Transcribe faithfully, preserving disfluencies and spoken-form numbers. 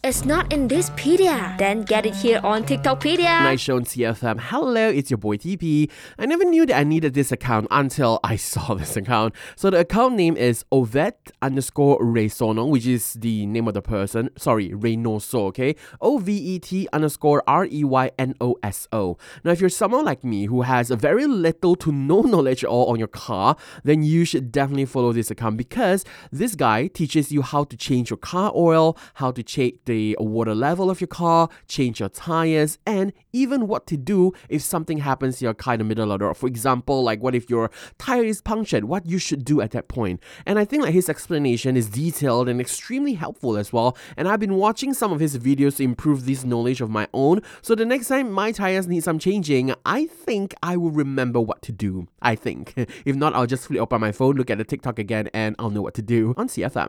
it's not in this pedia, then get it here on TikTokpedia. Nice show on C F M. Hello, it's your boy T P. I never knew that I needed this account until I saw this account. So the account name is Ovet underscore Reysono, which is the name of the person. Sorry, Reynoso, okay? O V E T underscore R E Y N O S O. Now, if you're someone like me who has a very little to no knowledge at all on your car, then you should definitely follow this account because this guy teaches you how to change your car oil, how to check the water level of your car, change your tires, and even what to do if something happens to your car in the middle of the road. For example, like what if your tire is punctured, what you should do at that point. And I think like his explanation is detailed and extremely helpful as well. And I've been watching some of his videos to improve this knowledge of my own. So the next time my tires need some changing, I think I will remember what to do. I think. If not, I'll just flip open my phone, look at the TikTok again, and I'll know what to do on C F M.